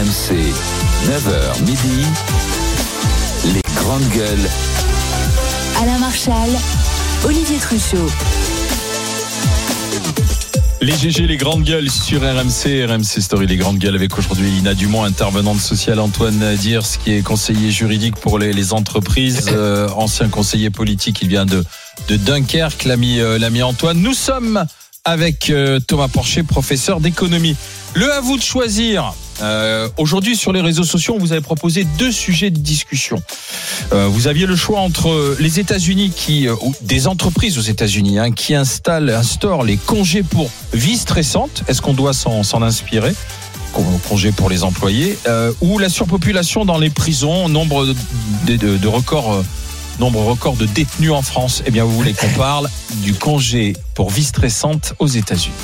RMC, 9h midi, les grandes gueules. Alain Marchal, Olivier Truchot. Les GG, les grandes gueules sur RMC Story, les grandes gueules avec aujourd'hui Lina Dumont, intervenante sociale, Antoine Diers, qui est conseiller juridique pour les entreprises, ancien conseiller politique, il vient de Dunkerque, l'ami Antoine. Nous sommes avec Thomas Porcher, professeur d'économie. Le à vous de choisir. Aujourd'hui sur les réseaux sociaux, on vous avait proposé 2 sujets de discussion. Vous aviez le choix entre les États-Unis ou des entreprises aux États-Unis qui instaurent les congés pour vie stressante. Est-ce qu'on doit s'en inspirer? Congés pour les employés, ou la surpopulation dans les prisons, nombre record de détenus en France. Eh bien, vous voulez qu'on parle du congé pour vie stressante aux États-Unis.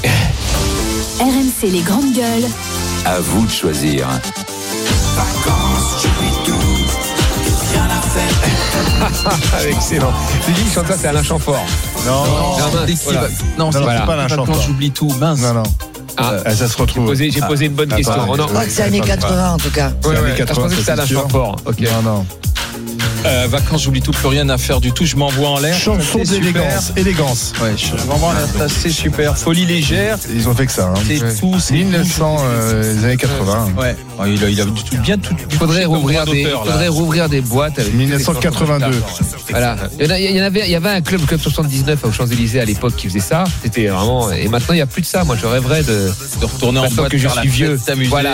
RMC les grandes gueules. À vous de choisir. Vacances, je tout, rien à faire. Excellent. Tu dis que chante ça, c'est Alain Chamfort. Non, c'est pas Alain Chamfort. Quand j'oublie tout, mince. Non. Ça se retrouve. J'ai posé une bonne question. Je crois que c'est années 80 en tout cas. Ouais, je pensais que c'était Alain Chamfort. Ok. Non. Vacances, j'oublie tout, plus rien à faire du tout. Je m'envoie en l'air. Chanson d'élégance. Ouais, je m'envoie en l'air. Ça, c'est super. Folie légère. Ils ont fait que ça. C'est tout. C'est 1900, les années 80. Ouais. Il a bien tout. Il faudrait rouvrir des boîtes avec 1982. Voilà. Il y avait un club 79 aux Champs-Élysées à l'époque qui faisait ça. C'était vraiment. Et maintenant, il n'y a plus de ça. Moi, je rêverais de retourner en boîte, que je suis vieux. T'amuser. Voilà.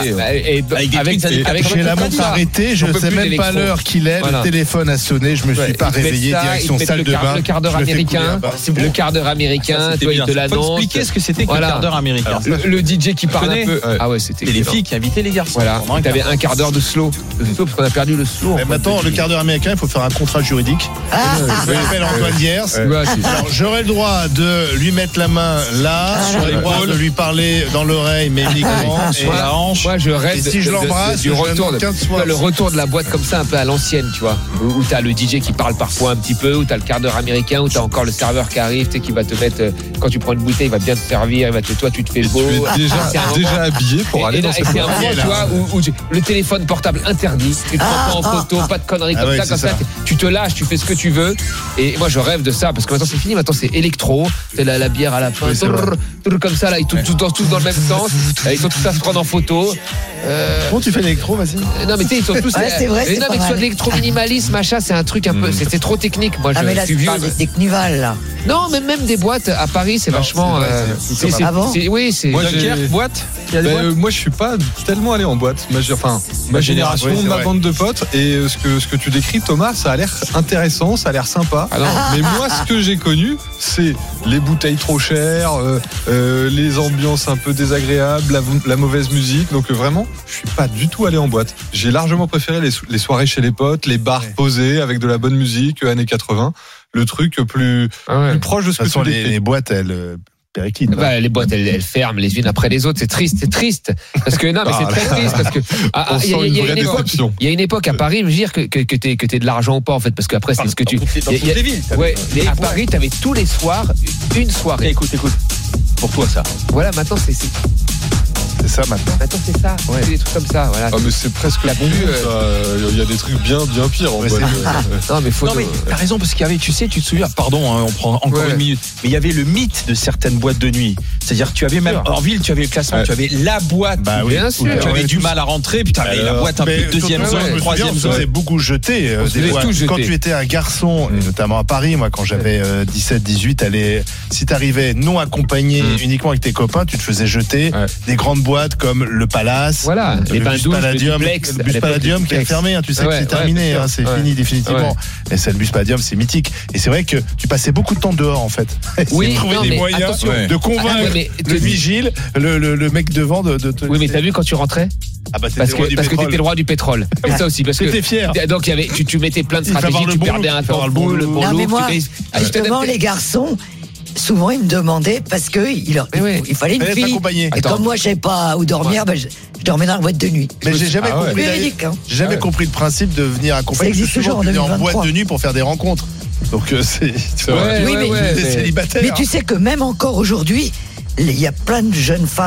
Avec j'ai la montre arrêtée, je ne sais même pas l'heure qu'il est. Le téléphone a sonné, je me suis pas réveillé. Direction salle de bain. Le quart d'heure américain. Le quart d'heure américain. Tu vois, il te l'annonce. Faut expliquer ce que c'était que le quart d'heure américain. Le DJ qui parle un peu. Ah ouais, c'était les filles qui invitaient les garçons. Voilà. T'avais un quart d'heure de slow. Parce qu'on a perdu le slow. Et maintenant, le quart d'heure américain, il faut faire un contrat juridique. Je m'appelle Antoine Diers. Alors, j'aurai le droit de lui mettre la main là, sur l'épaule, de lui parler dans l'oreille, mais uniquement sur la hanche. Moi, je rêve si je l'embrasse, du retour le retour de la boîte comme ça, un peu à l'ancienne, tu vois. Où t'as le DJ qui parle parfois un petit peu, où t'as le quart d'heure américain, où t'as encore le serveur qui arrive, tu sais, qui va te mettre, quand tu prends une bouteille, il va bien te servir, toi, tu te fais beau. Tu es déjà habillé pour aller dans cette boîte. C'est un moment, tu vois, où le téléphone portable interdit, tu te prends pas en photo, pas de conneries comme ça, tu te lâches, tu fais ce que tu veux. Et moi, je rêve de ça, parce que maintenant, c'est fini, maintenant, c'est électro, c'est la bière à la fin, comme ça, là, ils tous dans le même sens, ils sont tous à se prendre en photo. Comment tu fais l'électro, vas-y? Non, mais tu sais, ils sont tous. C'est vrai, c'est non, mais que ce soit de l'électro-minimalisme, machin, c'est un truc un peu. C'est trop technique. Moi, mais là, suis tu vieux. parles des Technival, là. Non, mais même des boîtes à Paris, c'est vachement. Oui, c'est. Moi, boîte. Moi, je suis pas tellement allé en boîte. Ma génération, ma bande de potes, et ce que tu décris, Thomas, ça a l'air intéressant, ça a l'air sympa. Mais moi, ce que j'ai connu, c'est les bouteilles trop chères, les ambiances un peu désagréables, la mauvaise musique. Donc vraiment, je suis pas du tout allé en boîte. J'ai largement préféré les soirées chez les potes, les bars posés avec de la bonne musique, années 80. Le truc plus proche de ce que tu décris. Les boîtes, elles. Les boîtes elles ferment les unes après les autres, c'est triste parce que mais c'est très triste parce que il y a une époque à Paris, je veux dire que t'aies de l'argent ou pas en fait, parce qu'après c'est ce que tu dans toutes les villes. Ouais, mais à Paris t'avais tous les soirs une soirée. Écoute pour toi ça. Voilà, maintenant c'est ça maintenant. Maintenant c'est ça, c'est des trucs comme ça, voilà. Ah mais c'est presque la bombe. Il y a des trucs bien pires en boîte. Non mais t'as raison, parce qu'il y avait, tu te souviens, pardon, on prend encore une minute, mais il y avait le mythe de certaines boîtes de nuit. C'est-à-dire tu avais même en ville, tu avais le classement, tu avais la boîte. Bien sûr. Tu avais du mal à rentrer, puis tu avais la boîte un peu deuxième zone, troisième zone. On faisait beaucoup jeter des boîtes. Quand tu étais un garçon, et notamment à Paris, moi quand j'avais 17-18, si t'arrivais non accompagné uniquement avec tes copains, tu te faisais jeter des grandes boîtes comme le Palace, voilà, le bus Palladium qui est fermé, tu sais que c'est terminé, c'est fini définitivement. Mais c'est le bus Palladium, c'est mythique. Et c'est vrai que tu passais beaucoup de temps dehors en fait. Oui, trouver des moyens de convaincre le vigile, le mec devant de. Oui, mais t'as vu quand tu rentrais? Parce que t'étais le roi du pétrole. C'est ça aussi, parce que t'étais fier. Donc tu mettais plein de stratégies, tu perdais un temps. Non mais moi, justement, les garçons. Souvent, ils me demandaient parce que il fallait une fille. Et comme moi, je savais pas où dormir, je dormais dans la boîte de nuit. Mais j'ai jamais compris. J'ai jamais compris le principe de venir accompagner. Ça existe toujours en 2023. En boîte de nuit pour faire des rencontres. Donc c'est des célibataires. Mais tu sais que même encore aujourd'hui, il y a plein de jeunes femmes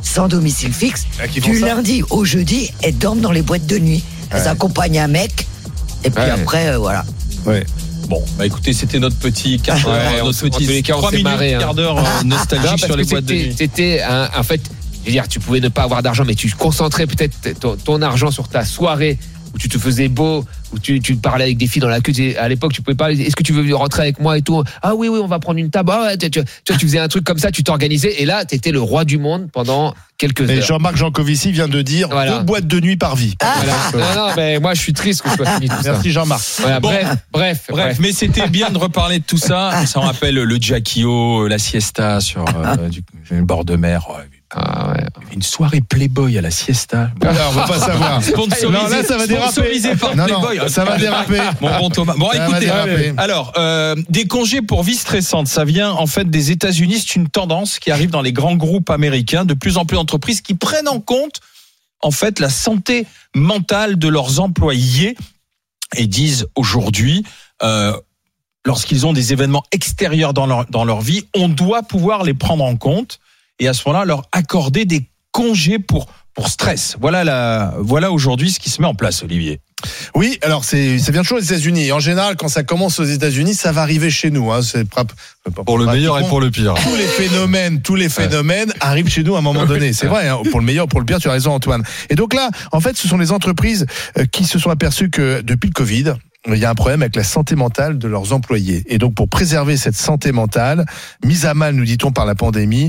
sans domicile fixe, du lundi au jeudi, elles dorment dans les boîtes de nuit. Elles accompagnent un mec, et puis après, voilà. Ouais. Bon, bah écoutez, c'était notre petit quart d'heure, notre petit 3 minutes, quart d'heure nostalgique sur les boîtes de nuit. C'était en fait, je veux dire, tu pouvais ne pas avoir d'argent, mais tu concentrais peut-être ton argent sur ta soirée où tu te faisais beau, où tu parlais avec des filles dans la queue. À l'époque, tu pouvais pas. Est-ce que tu veux rentrer avec moi et tout? Ah oui, on va prendre une table. Ah, tu faisais un truc comme ça, tu t'organisais, et là, t'étais le roi du monde pendant quelques heures. Jean-Marc Jancovici vient de dire 2 boîtes de nuit par vie. Non, mais moi, je suis triste que je sois fini tout ça. Merci Jean-Marc. Voilà, bref. Mais c'était bien de reparler de tout ça. Ça me rappelle le Jackie-O, la siesta sur le bord de mer. Une soirée Playboy à la siesta. Alors, on va pas savoir. Non, là, ça va déraper. Sponsorisé par Playboy. Non, ça va déraper. Bon Thomas. Bon, écoutez. Alors, des congés pour vie stressante, ça vient en fait des États-Unis. C'est une tendance qui arrive dans les grands groupes américains. De plus en plus d'entreprises qui prennent en compte en fait la santé mentale de leurs employés et disent aujourd'hui, lorsqu'ils ont des événements extérieurs dans leur vie, on doit pouvoir les prendre en compte. Et à ce moment-là, leur accorder des congés pour stress. Voilà aujourd'hui ce qui se met en place, Olivier. Oui, alors ça vient toujours des États-Unis. Et en général, quand ça commence aux États-Unis, ça va arriver chez nous. C'est pour le meilleur et pour le pire. Tous les phénomènes arrivent chez nous à un moment donné. C'est vrai, pour le meilleur, pour le pire. Tu as raison, Antoine. Et donc là, en fait, ce sont les entreprises qui se sont aperçues que depuis le Covid, il y a un problème avec la santé mentale de leurs employés. Et donc, pour préserver cette santé mentale, mise à mal, nous dit-on, par la pandémie,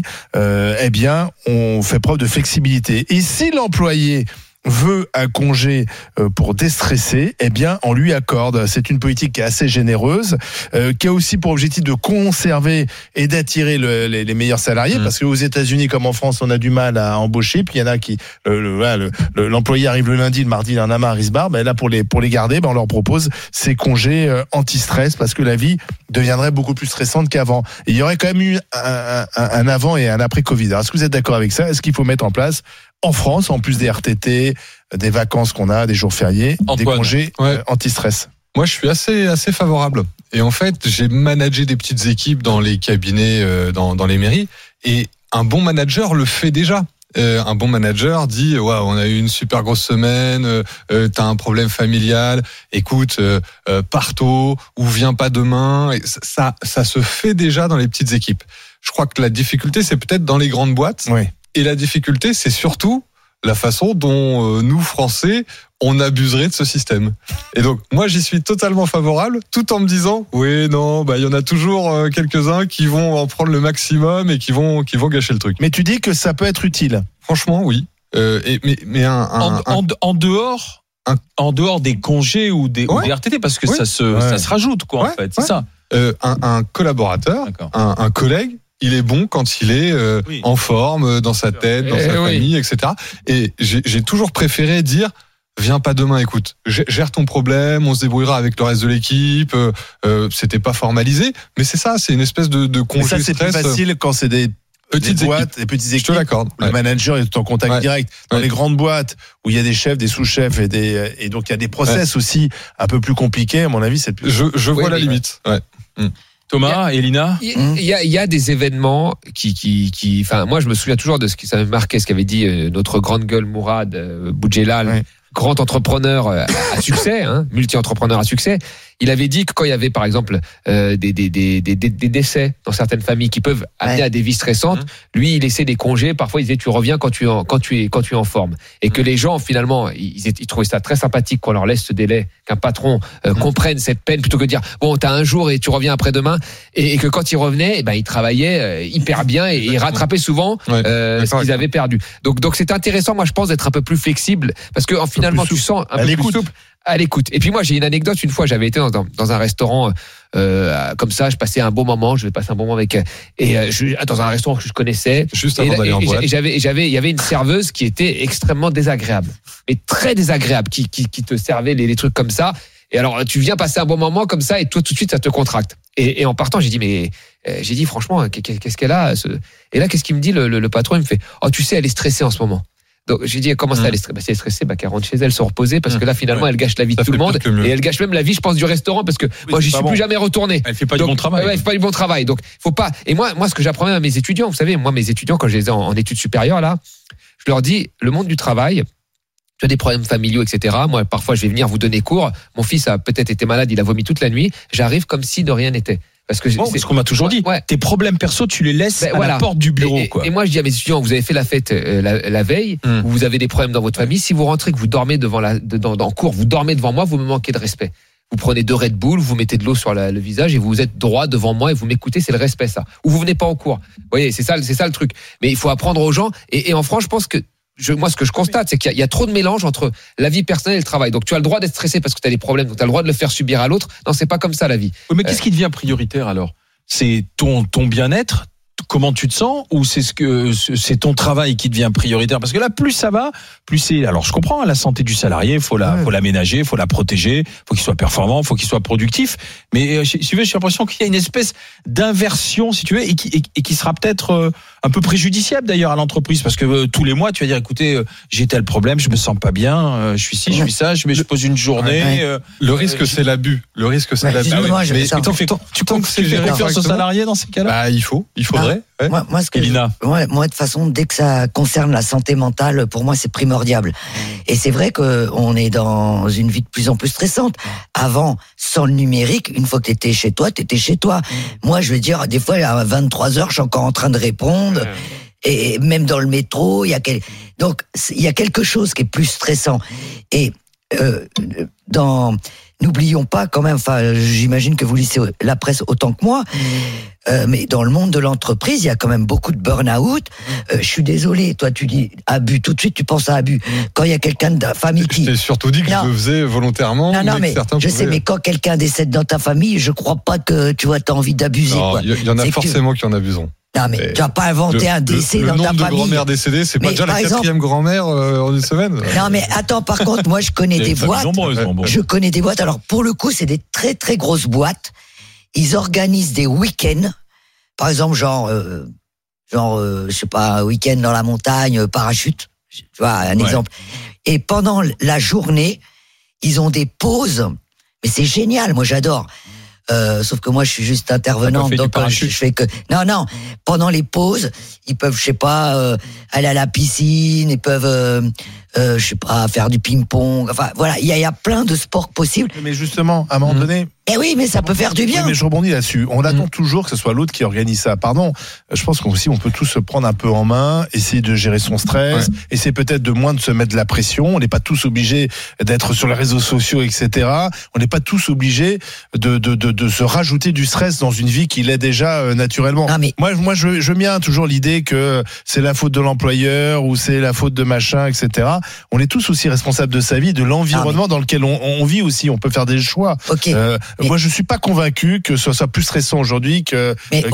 on fait preuve de flexibilité. Et si l'employé veut un congé pour déstresser, on lui accorde. C'est une politique qui est assez généreuse, qui a aussi pour objectif de conserver et d'attirer les meilleurs salariés, parce qu'aux États-Unis comme en France, on a du mal à embaucher. Puis il y en a qui l'employé arrive le lundi, le mardi, il en a marre, il se barre. Là pour les garder, on leur propose ces congés anti-stress, parce que la vie deviendrait beaucoup plus stressante qu'avant. Et il y aurait quand même eu un avant et un après Covid. Alors, est-ce que vous êtes d'accord avec ça? Est-ce qu'il faut mettre en place en France, en plus des RTT, des vacances qu'on a, des jours fériés, des congés anti-stress? Moi, je suis assez favorable. Et en fait, j'ai managé des petites équipes dans les cabinets, dans les mairies. Et un bon manager le fait déjà. Un bon manager dit on a eu une super grosse semaine, t'as un problème familial, écoute, pars tôt ou viens pas demain. Et ça se fait déjà dans les petites équipes. Je crois que la difficulté, c'est peut-être dans les grandes boîtes. Oui. Et la difficulté, c'est surtout la façon dont nous, Français, on abuserait de ce système. Et donc, moi, j'y suis totalement favorable, tout en me disant, il y en a toujours quelques-uns qui vont en prendre le maximum et qui vont gâcher le truc. Mais tu dis que ça peut être utile. Franchement, oui. En dehors des congés ou des RTT, parce que ça se rajoute, en fait. C'est ça. Un collaborateur, un collègue, il est bon quand il est en forme, dans sa tête, dans sa famille, etc. Et j'ai toujours préféré dire, viens pas demain, écoute, gère ton problème, on se débrouillera avec le reste de l'équipe. C'était pas formalisé, mais c'est ça, c'est une espèce de congé stress. Ça, c'est plus facile quand c'est des petites boîtes, des petites équipes. Je te l'accorde. Le manager est en contact direct. Dans les grandes boîtes où il y a des chefs, des sous-chefs et donc il y a des process aussi un peu plus compliqués. À mon avis, c'est plus. Je vois la limite. Ouais. Thomas, Elina, il y a des événements qui enfin, moi je me souviens toujours de ce qui ça m'avait marqué, ce qu'avait dit notre grande gueule Mourad Boudjelal, grand entrepreneur à succès, multi-entrepreneur à succès. Il avait dit que quand il y avait par exemple des décès dans certaines familles qui peuvent amener à des vies stressantes, lui il laissait des congés. Parfois il disait tu reviens quand tu es en forme, et que les gens finalement ils trouvaient ça très sympathique qu'on leur laisse ce délai, qu'un patron comprenne cette peine plutôt que de dire bon t'as un jour et tu reviens après-demain, et que quand ils revenaient ils travaillaient hyper bien et ils rattrapaient souvent ce qu'ils avaient perdu. Donc c'est intéressant, moi je pense, d'être un peu plus flexible, parce que finalement tu sens un peu plus souple. À l'écoute. Et puis moi j'ai une anecdote. Une fois j'avais été dans un restaurant comme ça, je passais un bon moment, dans un restaurant que je connaissais juste avant d'aller en boîte. Il y avait une serveuse qui était extrêmement désagréable, mais très désagréable, qui te servait les trucs comme ça. Et alors tu viens passer un bon moment comme ça et toi tout de suite ça te contracte. Et en partant j'ai dit franchement qu'est-ce qu'elle a Et là qu'est-ce qu'il me dit le patron? Il me fait tu sais, elle est stressée en ce moment. Donc j'ai dit comment ça elle est stressée, si elle est stressée, qu'elle rentre chez elle se reposer parce que là finalement elle gâche la vie de tout le monde et elle gâche même la vie je pense du restaurant parce que moi j'y suis plus jamais retourné. Elle fait pas du bon travail. Elle fait pas du bon travail. Donc faut pas. Et moi ce que j'apprends même à mes étudiants, vous savez, moi mes étudiants quand je les ai en études supérieures là, je leur dis le monde du travail, tu as des problèmes familiaux, etc. Moi parfois je vais venir vous donner cours. Mon fils a peut-être été malade, il a vomi toute la nuit. J'arrive comme si de rien n'était. Parce que c'est ce qu'on m'a toujours dit. Tes problèmes perso, tu les laisses à la porte du bureau. Et moi, je dis à mes étudiants, vous avez fait la fête la veille, vous avez des problèmes dans votre famille. Si vous rentrez, que vous dormez dans cours, vous dormez devant moi, vous me manquez de respect. Vous prenez 2 Red Bull, vous mettez de l'eau sur le visage et vous êtes droit devant moi et vous m'écoutez, c'est le respect ça. Ou vous venez pas au cours. Vous voyez, c'est ça le truc. Mais il faut apprendre aux gens. Et en France, je pense que moi, ce que je constate, c'est qu'il y a trop de mélange entre la vie personnelle et le travail. Donc, tu as le droit d'être stressé parce que tu as des problèmes, donc tu as le droit de le faire subir à l'autre. Non, c'est pas comme ça la vie. Mais qu'est-ce qui devient prioritaire alors ? C'est ton bien-être, comment tu te sens, ou c'est ton travail qui devient prioritaire? Parce que là, plus ça va, plus c'est. Alors, je comprends la santé du salarié, faut l'aménager, faut la protéger, faut qu'il soit performant, faut qu'il soit productif. Mais si tu veux, j'ai l'impression qu'il y a une espèce d'inversion, si tu veux, et qui sera peut-être un peu préjudiciable d'ailleurs à l'entreprise, parce que tous les mois, tu vas dire, écoutez, j'ai tel problème, je me sens pas bien, je suis ci, je suis ça, je pose une journée. Le risque, c'est l'abus. Le risque, c'est l'abus. Mais tu penses que tu fais confiance aux salariés dans ces cas-là? Il faudrait. Moi, de toute façon, dès que ça concerne la santé mentale, pour moi, c'est primordial. Et c'est vrai qu'on est dans une vie de plus en plus stressante. Avant, sans le numérique, une fois que t'étais chez toi, t'étais chez toi. Moi, je veux dire, des fois, à 23h, je suis encore en train de répondre. Et même dans le métro, donc, il y a quelque chose qui est plus stressant. Et, n'oublions pas quand même, j'imagine que vous lisez la presse autant que moi, mais dans le monde de l'entreprise, il y a quand même beaucoup de burn-out. Je suis désolé, toi tu dis abus, tout de suite tu penses à abus. Quand il y a quelqu'un de ta famille qui... Je t'ai surtout dit que je le faisais volontairement. Non, mais je sais, mais quand quelqu'un décède dans ta famille, je crois pas que tu as envie d'abuser. Il y en a forcément qui en abuseront. Non, mais tu vas pas inventer un décès dans ta famille. Le nombre de grand-mères décédées, c'est pas déjà la 4e grand-mère en une semaine. Non, mais attends, par contre, moi, je connais des boîtes. Je connais des boîtes. Alors, pour le coup, c'est des très, très grosses boîtes. Ils organisent des week-ends. Par exemple, genre, je sais pas, un week-end dans la montagne, parachute. Tu vois, un exemple. Et pendant la journée, ils ont des pauses. Mais c'est génial. Moi, j'adore. Sauf que moi je suis juste intervenante, donc je fais que non. Pendant les pauses, ils peuvent, je sais pas, aller à la piscine, ils peuvent, je sais pas, faire du ping-pong. Enfin voilà, il y a plein de sports possibles. Mais justement, à un moment donné. Eh oui, mais ça peut faire du bien. Oui, mais je rebondis là-dessus. On attend toujours que ce soit l'autre qui organise ça. Pardon. Je pense qu'on peut tous se prendre un peu en main, essayer de gérer son stress, essayer peut-être de moins de se mettre de la pression. On n'est pas tous obligés d'être sur les réseaux sociaux, etc. On n'est pas tous obligés de se rajouter du stress dans une vie qui l'est déjà naturellement. Ah, mais... Moi, je mets toujours l'idée que c'est la faute de l'employeur ou c'est la faute de machin, etc. On est tous aussi responsables de sa vie, de l'environnement dans lequel on vit aussi. On peut faire des choix. Okay. Moi, je suis pas convaincu que ce soit plus stressant aujourd'hui qu'il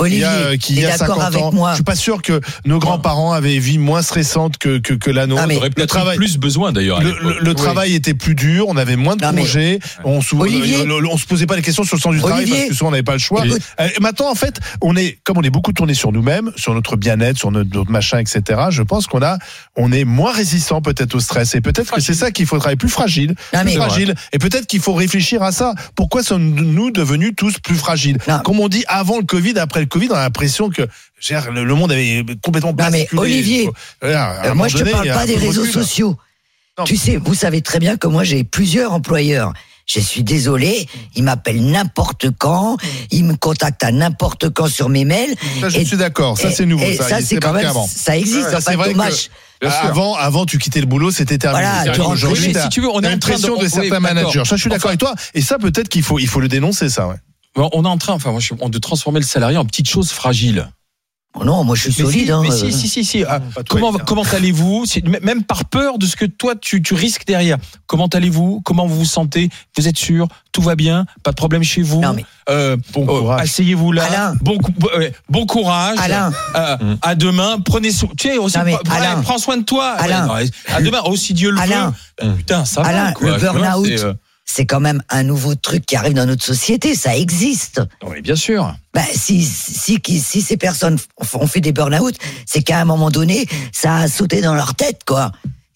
y a 50 ans. Moi. Je suis pas sûr que nos grands-parents avaient une vie moins stressante que la nôtre. On aurait peut-être plus besoin d'ailleurs. Le travail était plus dur, on avait moins de congés, on se posait pas les questions sur le sens du travail parce que souvent on n'avait pas le choix. Maintenant, en fait, comme on est beaucoup tourné sur nous-mêmes, sur notre bien-être, sur notre machin, etc. Je pense on est moins résistant peut-être au stress et peut-être que c'est ça qu'il faut travailler, plus fragile. Et peut-être qu'il faut réfléchir à ça. Pourquoi sommes-nous devenus tous plus fragiles? Comme on dit, avant le Covid, après le Covid, on a l'impression que le monde avait complètement basculé. Non mais Olivier, moi je te parle pas des réseaux sociaux. Non. Tu sais, vous savez très bien que moi j'ai plusieurs employeurs. Je suis désolé, ils m'appellent n'importe quand, ils me contactent à n'importe quand sur mes mails. Ça, je suis d'accord, ça c'est nouveau. Ça c'est quand même, ça existe, c'est vrai dommage. Avant, tu quittais le boulot, c'était terminé. Voilà, aujourd'hui, si tu veux, on a l'impression de certains managers. Ça, je suis d'accord avec toi. Et ça, peut-être qu'il faut le dénoncer, ça. Ouais. On est en train, de transformer le salarié en petite chose fragile. Oh non, moi je suis solide. Si. Comment allez-vous? Même par peur de ce que toi tu risques derrière. Comment allez-vous? Comment vous vous sentez? Vous êtes sûr? Tout va bien? Pas de problème chez vous? Non, mais... bon courage. Asseyez-vous là. Alain. Bon courage. Alain. À demain. Prenez soin. Tu sais aussi. Alain. Prends soin de toi. Alain. À demain. Si Dieu le veut. Putain, ça va. Alain, le burn-out. C'est quand même un nouveau truc qui arrive dans notre société, ça existe. Oui, bien sûr. Si ces personnes ont fait des burn-out, c'est qu'à un moment donné, ça a sauté dans leur tête, quoi.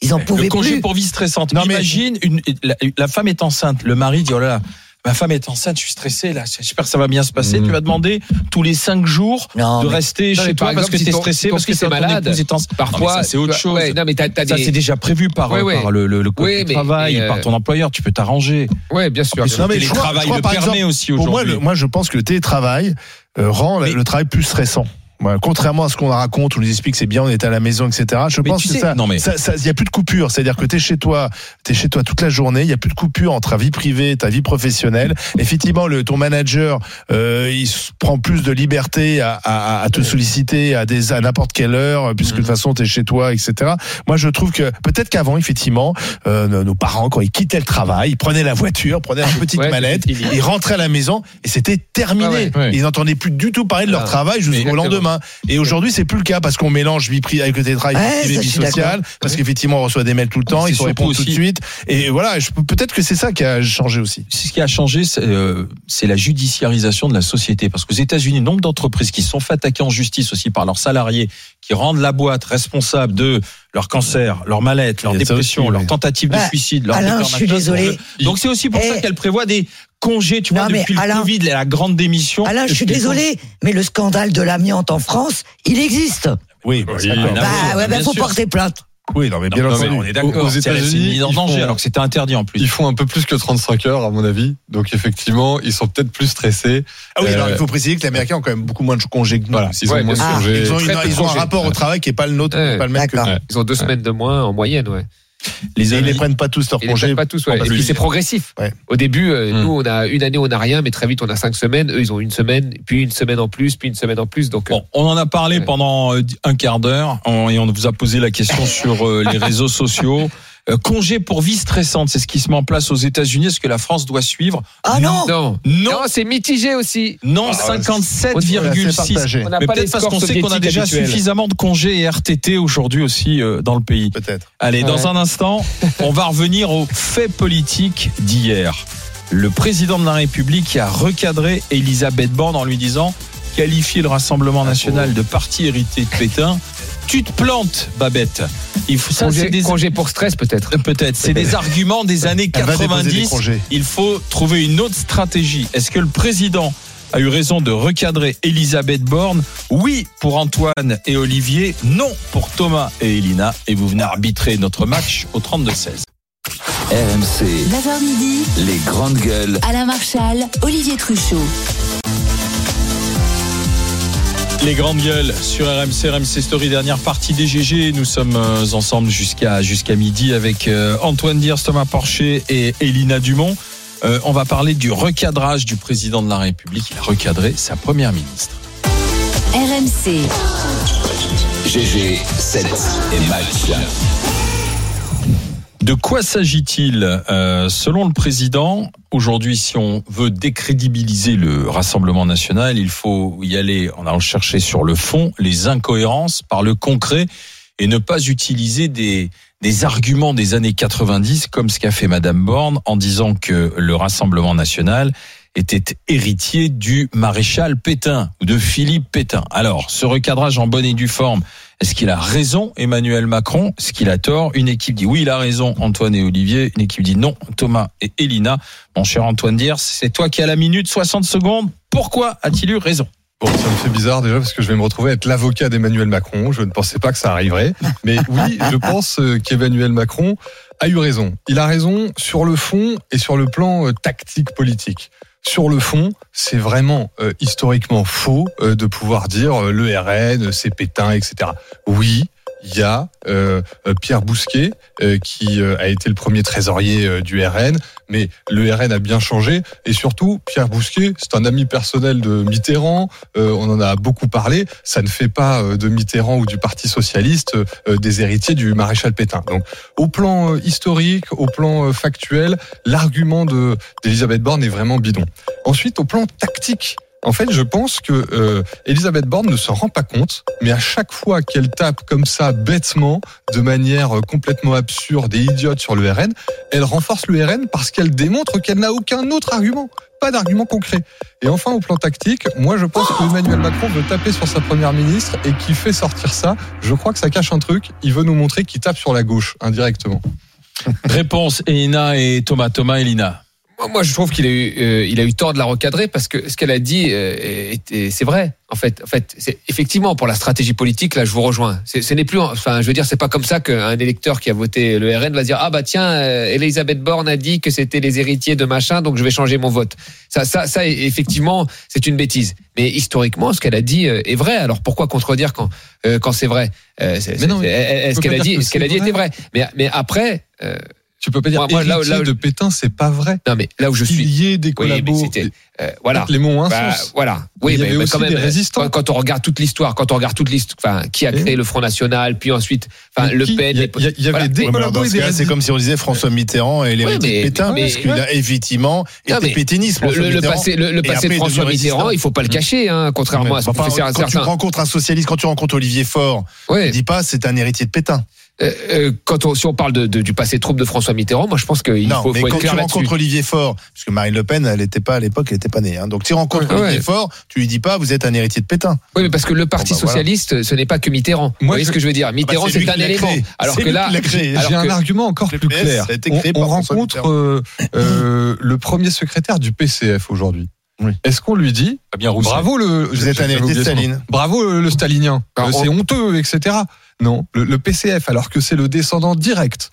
Ils en pouvaient le congé plus. pour vie stressante. Non, mais- Imagine, la femme est enceinte, le mari dit, oh là là, ma femme est enceinte, je suis stressé là, j'espère que ça va bien se passer. Tu vas demander tous les 5 jours Non, de mais- rester Non, mais chez par toi parce exemple, que si t'es ton- stressé, si ton parce que fils est ton malade, épouse est enceinte. parfois, Non, mais ça, c'est autre tu chose. vois, ouais, non, mais t'as Ça, des- c'est déjà prévu par Ouais, ouais. le code Oui, du mais- travail, mais, par ton employeur. Tu peux t'arranger. Ouais, bien sûr. Non, mais le télétravail le par permet exemple, aussi Pour aujourd'hui. moi, je pense que le télétravail rend le travail plus stressant. Voilà, contrairement à ce qu'on raconte, on nous explique que c'est bien, on est à la maison, etc. Je Mais pense tu que sais- ça, non, mais- il y a plus de coupure. C'est-à-dire que t'es chez toi toute la journée. Il y a plus de coupure entre ta vie privée et ta vie professionnelle. Effectivement, ton manager, il se prend plus de liberté à te solliciter à n'importe quelle heure, puisque de toute façon t'es chez toi, etc. Moi, je trouve que peut-être qu'avant, effectivement, nos parents, quand ils quittaient le travail, ils prenaient la voiture, prenaient leur petite Ouais, mallette, c'était fini. ils rentraient à la maison et c'était terminé. Ah ouais. Ils n'entendaient plus du tout parler de leur Ah, travail jusqu'au exactement. lendemain. Et aujourd'hui, c'est plus le cas parce qu'on mélange vie privée avec le télétravail, Ouais, vie privée, ça, vie je suis sociale, d'accord. parce qu'effectivement, on reçoit des mails tout le temps, C'est il faut répondre surtout tout de aussi- suite. Et voilà, peut-être que c'est ça qui a changé aussi. Ce qui a changé, c'est la judiciarisation de la société. Parce qu'aux États-Unis, nombre d'entreprises qui se sont fait attaquer en justice aussi par leurs salariés, qui rendent la boîte responsable de leur cancer, leur mal-être, leur Il y a ça dépression, aussi, leur oui. tentative de Bah, suicide, leur Alain, je suis désolé. Donc c'est aussi pour ça qu'elle prévoit des congés, tu Non, vois, mais depuis Alain- le Covid, la grande démission. Alain, je suis désolé, mais le scandale de l'amiante en France, il existe. Oui, d'accord. Bah ouais, bien faut sûr. porter plainte. oui, non, mais bien Non, mais entendu. on est d'accord. Aux C'est États-Unis, mis en ils danger font- alors que c'était interdit en plus. Ils font un peu plus que 35 heures, à mon avis. Donc, effectivement, ils sont peut-être plus stressés. Ah oui, alors il faut préciser que les Américains ont quand même beaucoup moins de congés que nous. Voilà, ils ont Ouais, moins de bien sûr. congés. Ils ont, Très peu de ils ont un congés. rapport au travail qui est pas le nôtre, qui est pas le même que D'accord. nous. Ils ont 2 semaines de moins en moyenne, ouais. Les Et ils les amis, prennent pas tous leurs Ils les congés. prennent pas tous, ouais. Parce Et puis que- c'est progressif. Ouais. Au début, nous, on a une année, on n'a rien, mais très vite, on a 5 semaines. Eux, ils ont une semaine, puis une semaine en plus, puis une semaine en plus. Donc, bon, on en a parlé Ouais. pendant un quart d'heure et on vous a posé la question sur les réseaux sociaux. Congé pour vie stressante, c'est ce qui se met en place aux États-Unis. Est-ce que la France doit suivre? Ah non, non. Non, Non, c'est mitigé aussi. non, c'est 57,6. partagé. On n'a Mais pas les peut-être parce scores qu'on sait qu'on a soviétiques déjà habituels. suffisamment de congés et RTT aujourd'hui aussi dans le pays. Peut-être. Allez, dans Ouais. un instant, on va revenir aux faits politiques d'hier. Le président de la République a recadré Elisabeth Borne en lui disant qualifier le Rassemblement national de parti hérité de Pétain. Tu te plantes, Babette. Il faut ça, c'est des Congé pour stress, peut-être. peut-être, c'est des arguments des années Elle va déposer des 90. congés. Il faut trouver une autre stratégie. Est-ce que le président a eu raison de recadrer Elisabeth Borne? Oui pour Antoine et Olivier, non pour Thomas et Elina. Et vous venez arbitrer notre match au 32-16. RMC, 9h midi, les grandes gueules. Alain Marchal, Olivier Truchot. Les grandes gueules sur RMC Story, dernière partie des GG. Nous sommes ensemble jusqu'à midi avec Antoine Diers, Thomas Porcher et Elina Dumont. On va parler du recadrage du président de la République. Il a recadré sa première ministre. RMC, GG, 7 et match. De quoi s'agit-il selon le président? Aujourd'hui, si on veut décrédibiliser le Rassemblement national, il faut y aller en allant chercher sur le fond les incohérences par le concret et ne pas utiliser des arguments des années 90 comme ce qu'a fait Madame Borne en disant que le Rassemblement national était héritier du maréchal Pétain ou de Philippe Pétain. Alors, ce recadrage en bonne et due forme, est-ce qu'il a raison, Emmanuel Macron? Est-ce qu'il a tort? Une équipe dit oui, il a raison, Antoine et Olivier. Une équipe dit non, Thomas et Elina. Mon cher Antoine Diers, c'est toi qui as la minute, 60 secondes. Pourquoi a-t-il eu raison? Bon, ça me fait bizarre déjà parce que je vais me retrouver à être l'avocat d'Emmanuel Macron. Je ne pensais pas que ça arriverait. Mais oui, je pense qu'Emmanuel Macron a eu raison. Il a raison sur le fond et sur le plan tactique politique. Sur le fond, c'est vraiment historiquement faux de pouvoir dire le RN, c'est Pétain, etc. Oui, il y a Pierre Bousquet qui a été le premier trésorier du RN, mais le RN a bien changé et surtout Pierre Bousquet, c'est un ami personnel de Mitterrand, on en a beaucoup parlé, ça ne fait pas de Mitterrand ou du Parti socialiste des héritiers du maréchal Pétain. Donc au plan historique, au plan factuel, l'argument d'Elisabeth Borne est vraiment bidon. Ensuite, au plan tactique, En fait, je pense que Elisabeth Borne ne se rend pas compte, mais à chaque fois qu'elle tape comme ça bêtement, de manière complètement absurde et idiote sur le RN, elle renforce le RN parce qu'elle démontre qu'elle n'a aucun autre argument, pas d'argument concret. Et enfin, au plan tactique, moi je pense que Emmanuel Macron veut taper sur sa première ministre et qui fait sortir ça. Je crois que ça cache un truc. Il veut nous montrer qu'il tape sur la gauche indirectement. Réponse Elina et Thomas. Thomas et Elina. Moi, je trouve qu'il a eu tort de la recadrer parce que ce qu'elle a dit, c'est vrai. En fait, c'est effectivement pour la stratégie politique. Là, je vous rejoins. Ce n'est plus, enfin, je veux dire, c'est pas comme ça qu'un électeur qui a voté le RN va dire ah bah tiens, Elisabeth Borne a dit que c'était les héritiers de machin, donc je vais changer mon vote. Ça, effectivement, c'est une bêtise. Mais historiquement, ce qu'elle a dit est vrai. Alors pourquoi contredire quand c'est vrai ce qu'elle a dit était vrai. Mais après. Tu peux pas dire héritier de Pétain, c'est pas vrai. Non, mais là où je suis. Il y ait des collabos. Voilà. Les mots ont un sens. Voilà. Oui, mais aussi quand même, des résistants. Quand on regarde toute l'histoire, enfin, qui a créé le Front National, puis ensuite, enfin, Le Pen. Il y avait des collabos et des résistants. C'est comme si on disait François Mitterrand et l'héritier de Pétain, parce qu'il a effectivement été pétainiste. Le passé de François Mitterrand, il faut pas le cacher, hein, contrairement à ce que fait certains. Quand tu rencontres un socialiste, quand tu rencontres Olivier Faure, tu dis pas c'est un héritier de Pétain. Si on parle du passé trouble de François Mitterrand, moi je pense qu'il faut être clair là-dessus. Quand tu rencontres Olivier Faure, parce que Marine Le Pen, elle n'était pas à l'époque, elle n'était pas née. Hein, donc tu rencontres Olivier Faure, tu lui dis pas vous êtes un héritier de Pétain. Oui, mais parce que le Parti socialiste, ce n'est pas que Mitterrand. Vous voyez ce que je veux dire? Mitterrand, c'est un élément. Alors que là, j'ai un argument encore plus clair. On rencontre le premier secrétaire du PCF aujourd'hui. Oui. Est-ce qu'on lui dit bravo vous êtes un héritier de Staline. Bravo le stalinien. C'est honteux, etc. Non, le PCF, alors que c'est le descendant direct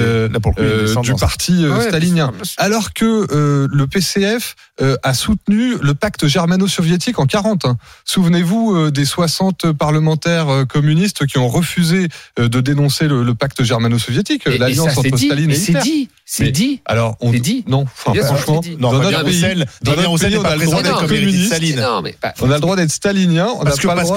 du parti stalinien. Alors que le PCF a soutenu le pacte germano-soviétique en 40. Souvenez-vous des 60 parlementaires communistes qui ont refusé de dénoncer le pacte germano-soviétique, l'alliance entre Staline et Hitler. C'est dit. Alors, on dit. Non, franchement, dans notre pays, on a le droit d'être communiste. On a le droit d'être stalinien. On n'a pas le droit.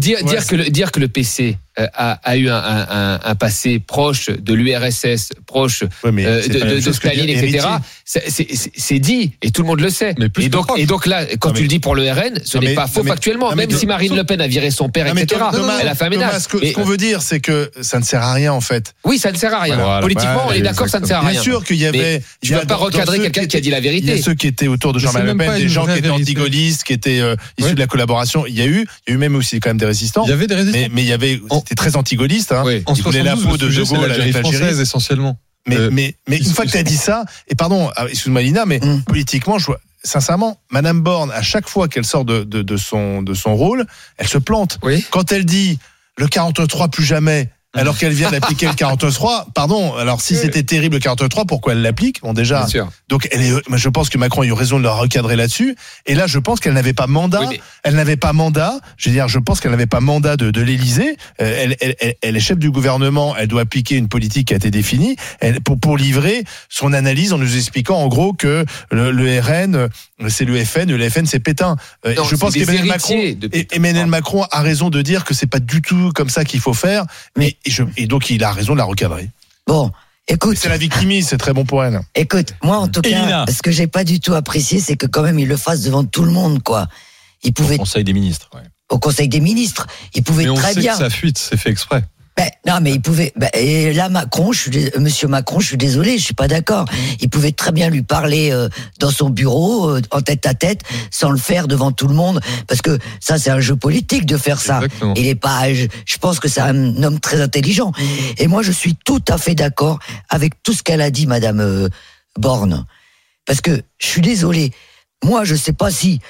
Dire que le PC a eu un passé proche de l'URSS, proche de Staline, etc. C'est dit et tout le monde le sait. Et donc là, quand tu le dis pour le RN, ce n'est pas faux factuellement. Même si Marine Le Pen a viré son père, etc. Elle a fait un ménage. Ce qu'on veut dire, c'est que ça ne sert à rien en fait. Oui, ça ne sert à rien. Politiquement, on est d'accord, ça ne sert à rien. Bien sûr qu'il y avait. Tu ne vas pas recadrer quelqu'un qui a dit la vérité. Il y a ceux qui étaient autour de Jean-Marie Le Pen, des gens qui étaient anti-gaullistes, qui étaient issus de la collaboration. Il y a eu même aussi quand même des résistants. Il y avait des résistants. Mais il y avait, c'était très anti-gaulliste. Ils voulaient la peau de Gaulle à l'Algérie française essentiellement. Mais une fois que tu as dit ça, et pardon, excuse-moi Lina, mais politiquement, sincèrement, Madame Borne, à chaque fois qu'elle sort de son rôle, elle se plante. Quand elle dit le 43 plus jamais, alors qu'elle vient d'appliquer le 49.3, pardon, alors si c'était terrible le 49.3, pourquoi elle l'applique? Bon, déjà. Donc, je pense que Macron a eu raison de la recadrer là-dessus. Et là, je pense qu'elle n'avait pas mandat. Elle n'avait pas mandat. Je pense qu'elle n'avait pas mandat de l'Élysée. Elle est chef du gouvernement. Elle doit appliquer une politique qui a été définie pour livrer son analyse en nous expliquant, en gros, que le RN, c'est le FN, le FN, c'est Pétain. Non, je pense qu'Emmanuel Macron a raison de dire que c'est pas du tout comme ça qu'il faut faire. Et donc, il a raison de la recadrer. Bon, écoute. C'est la victimise, c'est très bon pour elle. Écoute, moi, en tout cas, ce que j'ai pas du tout apprécié, c'est que quand même, il le fasse devant tout le monde, quoi. Il pouvait. Au Conseil des ministres, Au Conseil des ministres. Il pouvait très bien. Que ça fuite, c'est fait exprès. Non, mais il pouvait. Et là, Monsieur Macron, je suis désolé, je suis pas d'accord. Il pouvait très bien lui parler dans son bureau, en tête à tête, sans le faire devant tout le monde, parce que ça, c'est un jeu politique de faire ça. Exactement. Il est pas. Je pense que c'est un homme très intelligent. Et moi, je suis tout à fait d'accord avec tout ce qu'elle a dit, Madame Borne, parce que je suis désolé. Moi, je sais pas si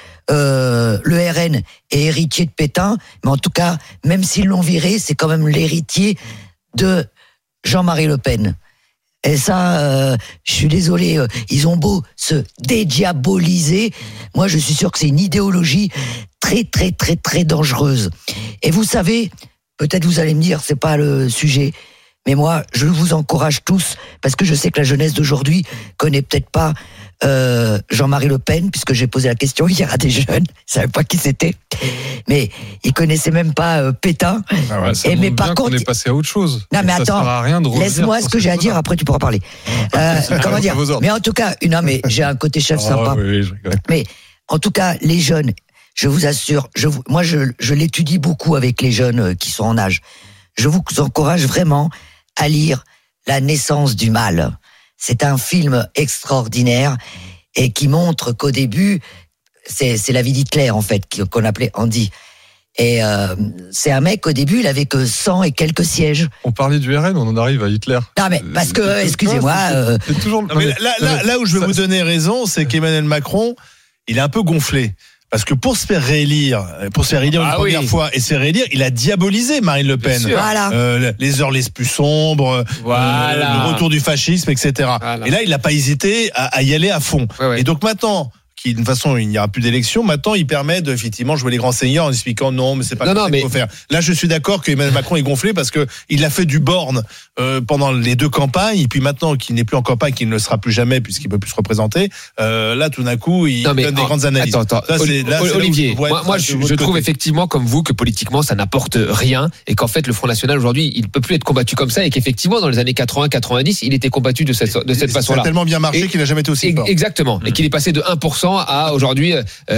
le RN est héritier de Pétain, mais en tout cas, même s'ils l'ont viré, c'est quand même l'héritier de Jean-Marie Le Pen. Et ça, je suis désolé, ils ont beau se dédiaboliser, moi je suis sûr que c'est une idéologie très très très très dangereuse. Et vous savez, peut-être vous allez me dire, c'est pas le sujet, mais moi je vous encourage tous, parce que je sais que la jeunesse d'aujourd'hui connaît peut-être pas Jean-Marie Le Pen, puisque j'ai posé la question hier à des jeunes, ils savaient pas qui c'était, mais ils connaissaient même pas Pétain. Mais par contre, on est passé à autre chose. Non, mais attends, laisse-moi ce que j'ai à dire, après tu pourras parler. Comment dire? Mais en tout cas, mais j'ai un côté chef sympa. Oui, je rigole. Mais en tout cas, les jeunes, je vous assure, moi je l'étudie beaucoup avec les jeunes qui sont en âge. Je vous encourage vraiment à lire La naissance du mal. C'est un film extraordinaire et qui montre qu'au début, c'est la vie d'Hitler en fait, qu'on appelait Andy. Et c'est un mec, au début, il avait que 100 et quelques sièges. On parlait du RN, on en arrive à Hitler. Non mais, parce que, excusez-moi... C'est toujours... Non, mais là où je vais vous donner raison, c'est qu'Emmanuel Macron, il est un peu gonflé. Parce que pour se faire réélire une première fois et se faire réélire, il a diabolisé Marine Le Pen. Voilà. Les heures les plus sombres, le retour du fascisme, etc. Voilà. Et là, il n'a pas hésité à y aller à fond. Ouais. Et donc maintenant... de toute façon, il n'y aura plus d'élection. Maintenant, il permet de, effectivement, jouer les grands seigneurs en expliquant non, mais c'est pas ce qu'il faut faire. Là, je suis d'accord que Emmanuel Macron est gonflé parce que il a fait du borne pendant les deux campagnes. Et puis maintenant qu'il n'est plus en campagne, qu'il ne le sera plus jamais puisqu'il peut plus se représenter. Là, tout d'un coup, il donne des grandes analyses. Attends. Olivier, moi, je trouve effectivement, comme vous, que politiquement, ça n'apporte rien et qu'en fait, le Front National aujourd'hui, il peut plus être combattu comme ça et qu'effectivement, dans les années 80-90, il était combattu de cette façon-là. Ça a tellement bien marché qu'il n'a jamais été aussi fort. Exactement. Et qu'il est passé de 1% à aujourd'hui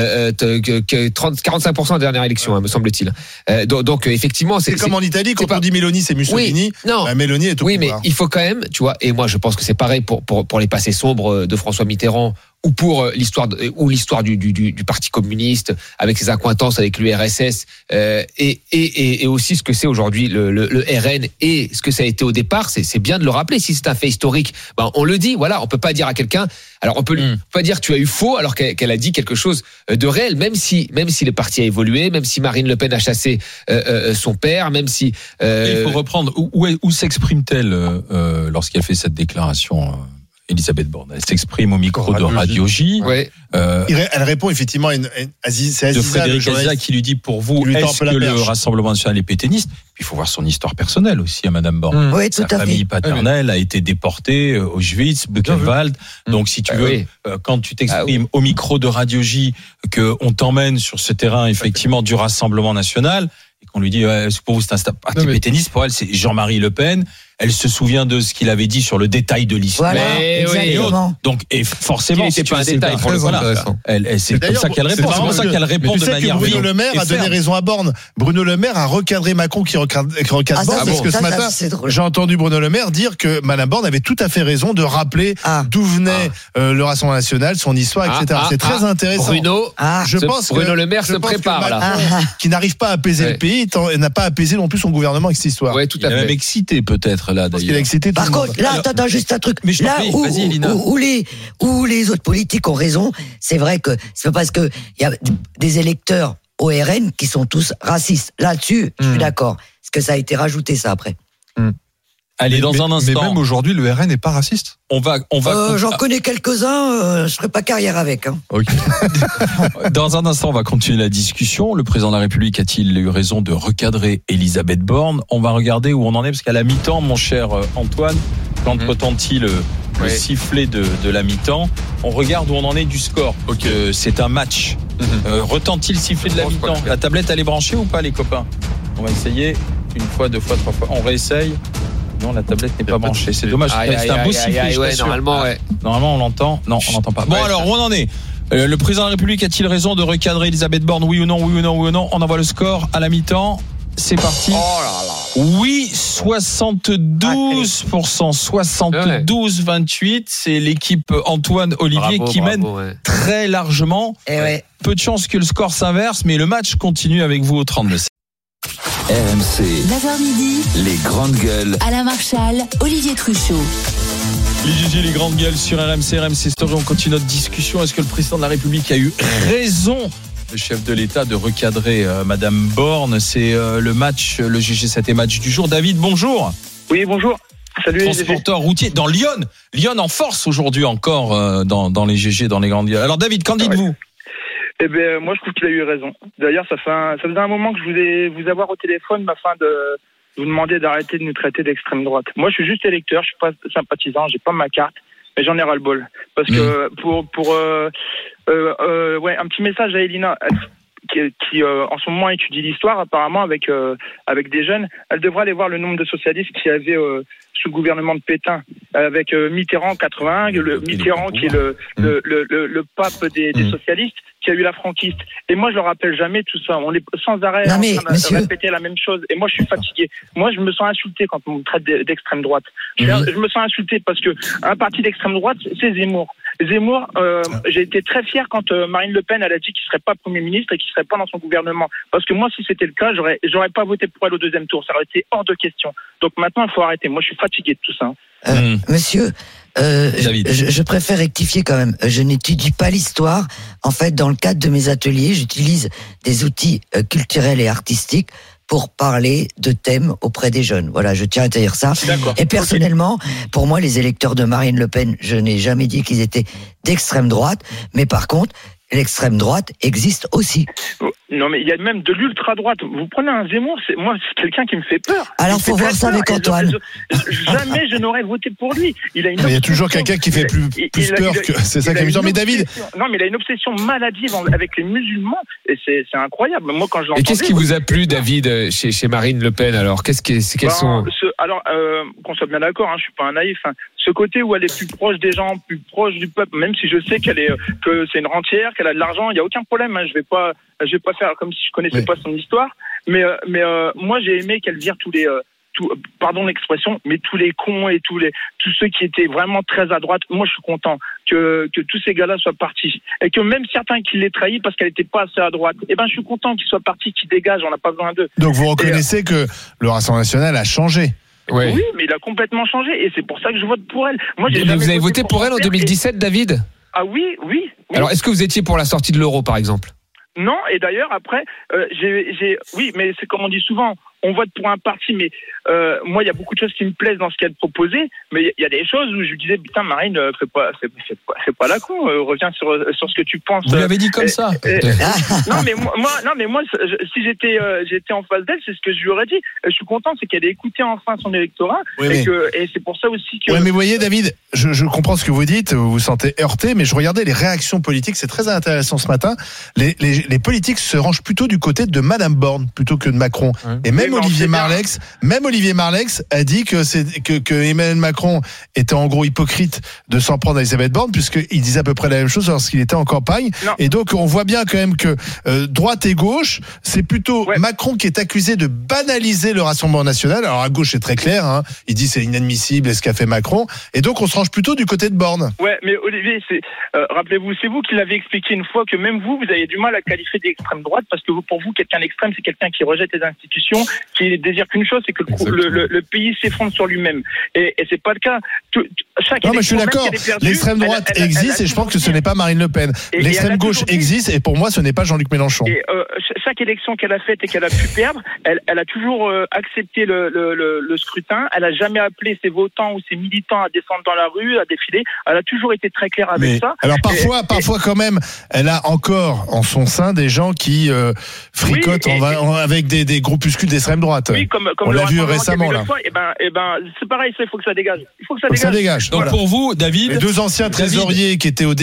45% à la dernière élection, me semble-t-il. Donc effectivement, c'est comme en Italie quand on dit Meloni, c'est Mussolini. Oui, non. Meloni est au pouvoir. Mais il faut quand même, tu vois. Et moi, je pense que c'est pareil pour les passés sombres de François Mitterrand. Ou pour l'histoire du Parti communiste avec ses accointances avec l'URSS et aussi ce que c'est aujourd'hui le RN et ce que ça a été au départ, c'est bien de le rappeler. Si c'est un fait historique, on le dit. Voilà, on peut pas dire à quelqu'un. Alors on peut pas dire tu as eu faux alors qu'elle a dit quelque chose de réel, même si le parti a évolué, même si Marine Le Pen a chassé son père, même si. Il faut reprendre où s'exprime-t-elle lorsqu'elle fait cette déclaration? Elisabeth Borne, elle s'exprime au micro de Radio J. Ouais. Elle répond effectivement à c'est Aziza, de Frédéric Aziza qui lui dit pour vous, est-ce que le Rassemblement national est pétainiste? Puis il faut voir son histoire personnelle aussi à Madame Borne. Oui, tout Sa à famille fait. paternelle a été déportée à Auschwitz, Buchenwald. Donc si tu veux, quand tu t'exprimes au micro de Radio J, qu'on t'emmène sur ce terrain effectivement du Rassemblement national, et qu'on lui dit pour vous c'est un parti pétainiste, pour elle c'est Jean-Marie Le Pen. Elle se souvient de ce qu'il avait dit sur le détail de l'histoire. Voilà, exactement. Donc, et forcément, c'est pas un détail. C'est comme ça qu'elle répond. C'est pour ça qu'elle répond de manière vive. Bruno Le Maire a donné raison à Borne. Bruno Le Maire a recadré Macron qui recadre Borne. Parce que ce matin, j'ai entendu Bruno Le Maire dire que Madame Borne avait tout à fait raison de rappeler d'où venait le Rassemblement national, son histoire, etc. C'est très intéressant. Bruno, je pense que Bruno Le Maire se prépare là. Qui n'arrive pas à apaiser le pays, n'a pas apaisé non plus son gouvernement avec cette histoire. Oui, tout à fait. Même excité peut-être. Là, parce qu'il a excité. Par contre, là, attends, juste un truc. Là où les autres politiques ont raison, c'est vrai que c'est pas parce que il y a des électeurs au RN qui sont tous racistes. Là-dessus, je suis d'accord. Parce que ça a été rajouté ça après. Allez, dans un instant. Mais même aujourd'hui, le RN n'est pas raciste. On va. J'en connais quelques-uns. Je ferai pas carrière avec. Okay. Dans un instant, on va continuer la discussion. Le président de la République a-t-il eu raison de recadrer Elisabeth Borne? On va regarder où on en est parce qu'à la mi-temps, mon cher Antoine, quand retentit le sifflet de la mi-temps, on regarde où on en est du score. C'est un match. Retentit le sifflet de la mi-temps. La tablette, elle est branchée ou pas, les copains? On va essayer une fois, deux fois, trois fois. On réessaye. Non, la tablette n'est pas branchée. C'est dommage. C'est un beau sifflet. Normalement, Normalement, on l'entend. Non, on l'entend pas. Bon, alors, où on en est? Le président de la République a-t-il raison de recadrer Elisabeth Borne? Oui ou non? Oui ou non? Oui ou non? On envoie le score à la mi-temps. C'est parti. Oui, 72%, 72-28. C'est l'équipe Antoine Olivier qui mène très largement. Peu de chance que le score s'inverse, mais le match continue avec vous au 32. RMC, 9h midi, les grandes gueules. Alain Marchal, Olivier Truchot. Les GG, les grandes gueules sur RMC Story. On continue notre discussion. Est-ce que le président de la République a eu raison, le chef de l'État, de recadrer Madame Borne? C'est le match, le GG7 match du jour. David, bonjour. Oui, bonjour. Salut. Transporteur routier dans Lyon. Lyon en force aujourd'hui encore dans les GG, dans les grandes gueules. Alors David, qu'en dites-vous? Eh bien, moi, je trouve qu'il a eu raison. D'ailleurs, ça faisait un moment que je voulais vous avoir au téléphone afin de vous demander d'arrêter de nous traiter d'extrême droite. Moi, je suis juste électeur, je suis pas sympathisant, j'ai pas ma carte, mais j'en ai ras-le-bol. Parce que un petit message à Elina, qui en ce moment étudie l'histoire apparemment avec des jeunes. Elle devrait aller voir le nombre de socialistes qui avaient sous le gouvernement de Pétain, avec Mitterrand 81, Mitterrand qui est le pape des socialistes, qui a eu la franquiste. Et moi, je le rappelle jamais tout ça. On est sans arrêt en train de répéter la même chose. Et moi, je suis fatigué. Moi, je me sens insulté quand on me traite d'extrême droite. Je me sens insulté parce que un parti d'extrême droite, c'est Zemmour. Zemmour, j'ai été très fier quand Marine Le Pen, elle a dit qu'il serait pas Premier ministre et qu'il serait pas dans son gouvernement. Parce que moi, si c'était le cas, j'aurais pas voté pour elle au deuxième tour. Ça aurait été hors de question. Donc maintenant, il faut arrêter. Moi, je suis fatigué de tout ça. Monsieur, je préfère rectifier quand même. Je n'étudie pas l'histoire. En fait, dans le cadre de mes ateliers, j'utilise des outils culturels et artistiques pour parler de thèmes auprès des jeunes. Voilà, je tiens à dire ça. Et personnellement, pour moi, les électeurs de Marine Le Pen, je n'ai jamais dit qu'ils étaient d'extrême droite, mais par contre, l'extrême droite existe aussi. Non, mais il y a même de l'ultra-droite. Vous prenez un Zemmour, c'est quelqu'un qui me fait peur. Alors, faut voir ça avec Antoine. Jamais je n'aurais voté pour lui. Il y a toujours quelqu'un qui fait plus peur que... C'est ça qui est amusant. Mais David... Non, mais il a une obsession maladive avec les musulmans. Et c'est incroyable. Moi, quand je l'entendais... Et qu'est-ce qui vous a plu, David, chez Marine Le Pen, alors? Alors, qu'on soit bien d'accord, je suis pas un naïf. Ce côté où elle est plus proche des gens, plus proche du peuple, même si je sais que c'est une rentière, qu'elle a de l'argent, il y a aucun problème. Je vais pas faire comme si je connaissais pas son histoire. Mais moi, j'ai aimé qu'elle vire pardon l'expression, mais tous les cons et tous ceux qui étaient vraiment très à droite. Moi, je suis content que tous ces gars-là soient partis. Et que même certains qui les trahissent parce qu'elle n'était pas assez à droite, je suis content qu'ils soient partis, qu'ils dégagent, on n'a pas besoin d'eux. Donc vous reconnaissez que le Rassemblement national a changé? Oui, mais il a complètement changé et c'est pour ça que je vote pour elle. Moi, vous avez voté pour elle en 2017, David? Ah oui. Alors, est-ce que vous étiez pour la sortie de l'euro, par exemple? Non, et d'ailleurs, après, oui, mais c'est comme on dit souvent, on vote pour un parti, mais moi, il y a beaucoup de choses qui me plaisent dans ce qu'elle proposait, mais il y a des choses où je disais, putain, Marine, fais pas la con, reviens sur ce que tu penses. Vous l'avez dit comme ça. Non, mais moi, si j'étais en face d'elle, c'est ce que je lui aurais dit. Je suis content, c'est qu'elle ait écouté enfin son électorat, et c'est pour ça aussi que... Oui, mais vous voyez, David, je comprends ce que vous dites, vous vous sentez heurté, mais je regardais les réactions politiques, c'est très intéressant ce matin. Les politiques se rangent plutôt du côté de Madame Borne, plutôt que de Macron. Et même Olivier Marleix a dit que Emmanuel Macron était en gros hypocrite de s'en prendre à Elisabeth Borne, puisqu'il disait à peu près la même chose lorsqu'il était en campagne. Non. Et donc on voit bien quand même que droite et gauche, c'est plutôt Macron qui est accusé de banaliser le Rassemblement national. Alors à gauche c'est très clair, il dit c'est inadmissible ce qu'a fait Macron, et donc on se range plutôt du côté de Borne. Ouais, mais Olivier, rappelez-vous, c'est vous qui l'avez expliqué une fois que même vous avez du mal à qualifier d'extrême droite, parce que pour vous, quelqu'un d'extrême, c'est quelqu'un qui rejette les institutions, qui désire qu'une chose, c'est que le pays s'effondre sur lui-même. Et c'est pas le cas. Non, mais je suis d'accord. L'extrême droite existe, et je pense que ce n'est pas Marine Le Pen. L'extrême gauche existe, et pour moi, ce n'est pas Jean-Luc Mélenchon. Et chaque élection qu'elle a faite et qu'elle a pu perdre, elle a toujours accepté le scrutin. Elle a jamais appelé ses votants ou ses militants à descendre dans la rue, à défiler. Elle a toujours été très claire avec ça. Alors parfois quand même, elle a encore en son sein des gens qui fricotent avec des groupuscules d'extrême droite. Oui, comme on l'a vu récemment là. Et ben, c'est pareil, ça, il faut que ça dégage. Donc pour vous, David, les deux anciens trésoriers qui étaient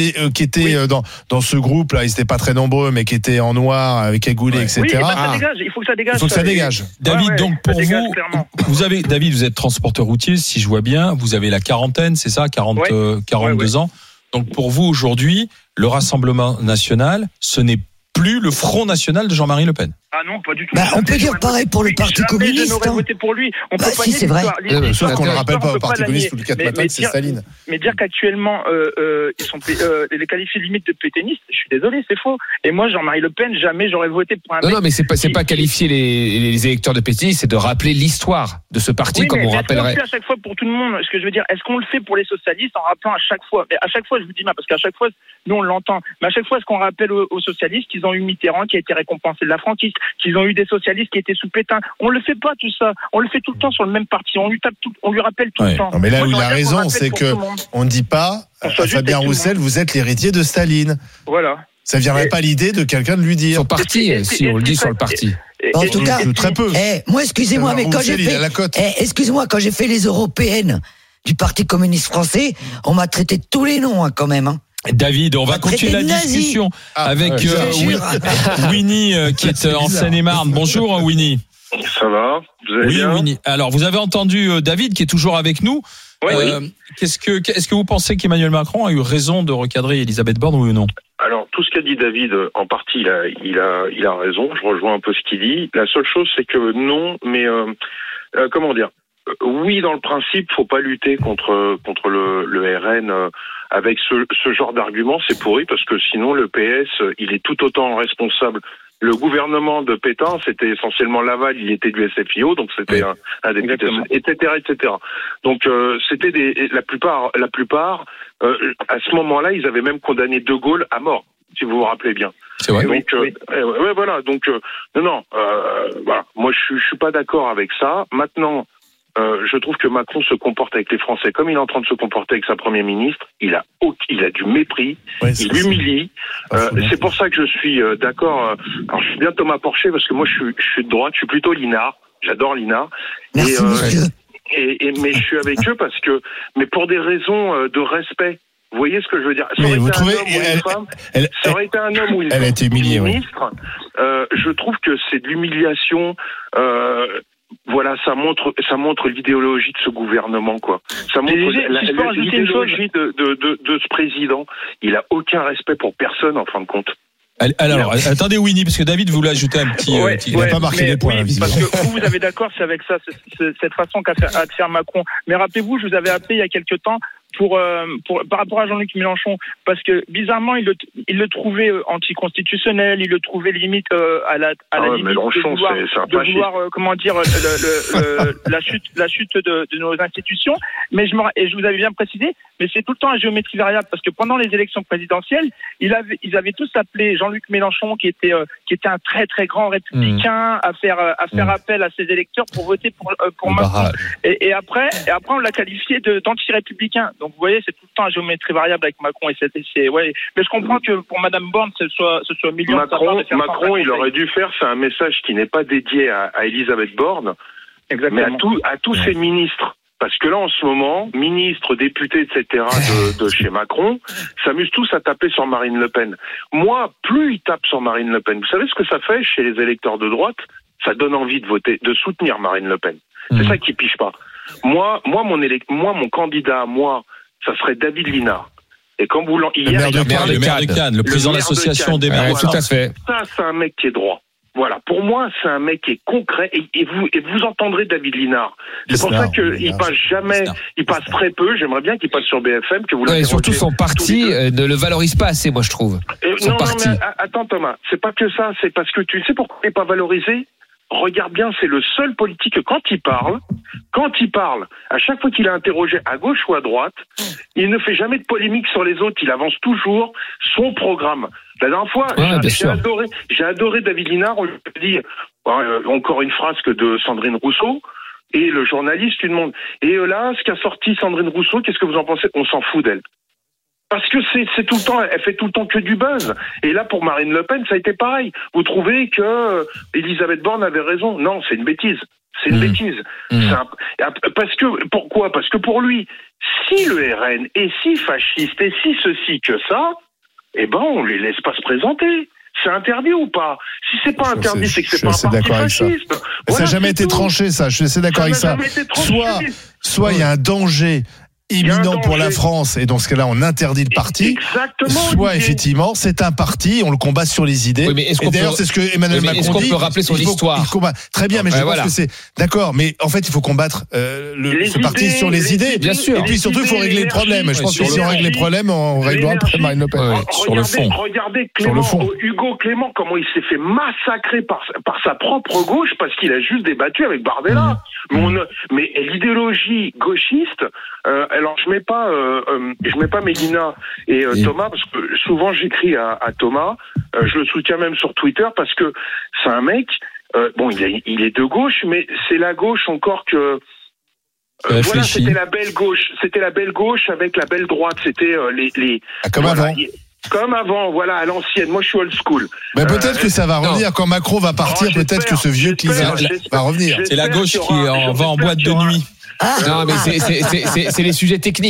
dans ce groupe là, ils n'étaient pas très nombreux, mais qui étaient en noir avec cagoulés, etc. Oui, ça dégage. Il faut que ça dégage. David, donc pour vous, David, vous êtes transporteur routier, si je vois bien, vous avez la quarantaine, c'est ça, 42 ans. Donc pour vous aujourd'hui, le Rassemblement national, ce n'est plus le Front national de Jean-Marie Le Pen. Ah non, pas du tout. On peut dire pareil pour le Parti communiste. Je n'aurais voté pour lui. On peut pas si, c'est vrai. Sauf qu'on ne le rappelle pas au Parti communiste, tous les 4 matins, c'est Staline. Mais dire qu'actuellement, ils sont les qualifiés limite de pétainistes, je suis désolé, c'est faux. Et moi, Jean-Marie Le Pen, jamais j'aurais voté pour un... Non, mais c'est pas qualifier les électeurs de pétainistes, c'est de rappeler l'histoire de ce parti, comme on rappellerait. Est-ce qu'on le fait à chaque fois pour tout le monde? Ce que je veux dire, est-ce qu'on le fait pour les socialistes en rappelant à chaque fois? Mais à chaque fois, je vous dis, parce qu'à chaque fois, nous on l'entend, mais à chaque fois, est-ce qu'on rappelle aux socialistes qu'ils ont eu Mitterrand qui a été récompensé de la franquiste, qu'ils ont eu des socialistes qui étaient sous Pétain? On le fait pas tout ça. On le fait tout le temps sur le même parti. On lui rappelle tout le temps. Non, mais là où il a raison, c'est que on ne dit pas à Fabien Roussel, vous êtes l'héritier de Staline. Voilà. Ça viendrait pas l'idée de quelqu'un de lui dire. Son parti, si on le dit sur le parti. En tout cas, très peu. Moi, excusez-moi, mais quand j'ai fait les européennes du Parti communiste français, on m'a traité de tous les noms quand même. David, on va continuer la discussion avec Winnie qui est en Seine-et-Marne. Bonjour Winnie. Ça va, vous allez bien? Oui. Alors, vous avez entendu David qui est toujours avec nous. Oui. Est-ce que vous pensez qu'Emmanuel Macron a eu raison de recadrer Elisabeth Borne, oui ou non? Alors, tout ce qu'a dit David, en partie, il a raison. Je rejoins un peu ce qu'il dit. La seule chose, c'est que non, mais comment dire? Oui, dans le principe, faut pas lutter contre le RN avec ce genre d'argument. C'est pourri parce que sinon, le PS, il est tout autant responsable. Le gouvernement de Pétain, c'était essentiellement Laval, il était du SFIO, donc c'était un député, etc. Donc c'était la plupart, à ce moment-là, ils avaient même condamné De Gaulle à mort, si vous vous rappelez bien. C'est vrai. Donc voilà. Donc voilà. Moi, je suis pas d'accord avec ça. Maintenant. Je trouve que Macron se comporte avec les Français comme il est en train de se comporter avec sa première ministre. Il a du mépris, il humilie. C'est pour ça que je suis d'accord. Alors je suis bien Thomas Porcher parce que moi je suis de droite, je suis plutôt Linard. J'adore Linard. Merci, monsieur. Mais je suis avec eux mais pour des raisons de respect. Vous voyez ce que je veux dire? Mais vous trouvez, ça aurait été un homme ou une femme. Elle a été humiliée, ministre. Je trouve que c'est de l'humiliation. Voilà, ça montre l'idéologie de ce gouvernement, quoi. Ça montre l'idéologie de ce président. Il a aucun respect pour personne, en fin de compte. Alors, attendez Winnie, parce que David voulait ajouter un petit... il n'a pas marqué les points, parce que vous avez d'accord, c'est avec ça, cette façon qu'a de faire Macron. Mais rappelez-vous, je vous avais appelé il y a quelques temps par rapport à Jean-Luc Mélenchon, parce que bizarrement il le trouvait anticonstitutionnel, il le trouvait limite à la limite Mélenchon, de vouloir comment dire la chute de nos institutions. Mais je vous avais bien précisé, mais c'est tout le temps à géométrie variable, parce que pendant les élections présidentielles, ils avaient tous appelé Jean-Luc Mélenchon, qui était un très très grand républicain, à faire appel à ses électeurs pour voter pour Macron. Et après on l'a qualifié d'anti-républicain. Donc vous voyez, c'est tout le temps à géométrie variable avec Macron. Mais je comprends que pour Madame Borne, ce soit million. Macron, il aurait dû faire, c'est un message qui n'est pas dédié à Elisabeth Borne, mais à tous ses ministres. Parce que là, en ce moment, ministres, députés, etc. de chez Macron s'amusent tous à taper sur Marine Le Pen. Moi, plus ils tapent sur Marine Le Pen, vous savez ce que ça fait chez les électeurs de droite? Ça donne envie de voter, de soutenir Marine Le Pen. C'est ça qui pige pas. Moi, mon candidat, ça serait David Linard. Et comme vous le maire de Cannes, le président de l'association des maires. Tout à fait. Ça, c'est un mec qui est droit. Voilà, pour moi, c'est un mec qui est concret et vous entendrez David Linard. C'est pour ça qu'il passe jamais, il passe très peu. J'aimerais bien qu'il passe sur BFM, que vous l'interrogez. Et surtout son parti ne le valorise pas assez, moi je trouve. Non, mais attends Thomas, c'est pas que ça, c'est parce que tu sais pourquoi il n'est pas valorisé. Regarde bien, c'est le seul politique que quand il parle, à chaque fois qu'il est interrogé à gauche ou à droite, il ne fait jamais de polémique sur les autres, il avance toujours son programme. La dernière fois, j'ai adoré David Linard, on lui a dit encore une phrase que de Sandrine Rousseau, et le journaliste lui demande, et là, ce qu'a sorti Sandrine Rousseau, qu'est-ce que vous en pensez? On s'en fout d'elle. Parce que c'est tout le temps, elle fait tout le temps que du buzz. Et là, pour Marine Le Pen, ça a été pareil. Vous trouvez que Elisabeth Borne avait raison? Non, c'est une bêtise. C'est une bêtise. Pourquoi? Parce que pour lui, si le RN est si fasciste et si ceci que ça, on les laisse pas se présenter. C'est interdit ou pas? Si c'est pas interdit, c'est que c'est pas un parti fasciste. Ça n'a jamais été tranché, ça. Je suis assez d'accord avec ça. Soit il y a un danger imminent pour la France, et dans ce cas-là on interdit le parti. Exactement. Soit effectivement c'est un parti, on le combat sur les idées. Oui, mais et d'ailleurs c'est ce que Emmanuel Macron dit. Est-ce qu'on peut rappeler son histoire? Très bien, mais je pense que c'est d'accord. Mais en fait il faut combattre ce parti sur les idées. Bien sûr. Et puis surtout il faut régler les problèmes. Je pense que si on règle les problèmes, on réglera après Marine Le Pen. Sur le fond. Regardez Hugo Clément, comment il s'est fait massacrer par sa propre gauche parce qu'il a juste débattu avec Bardella. Mais l'idéologie gauchiste. Alors je mets pas Mélina et Thomas parce que souvent j'écris à Thomas, je le soutiens même sur Twitter parce que c'est un mec, il est de gauche, mais c'est la gauche encore que voilà, c'était la belle gauche avec la belle droite, c'était les comme avant. Comme avant, voilà, à l'ancienne. Moi, je suis old school. Mais peut-être que ça va revenir quand Macron va partir. Peut-être que ce vieux climat va revenir. C'est la gauche qui va en boîte de nuit. Non, mais c'est les sujets techniques.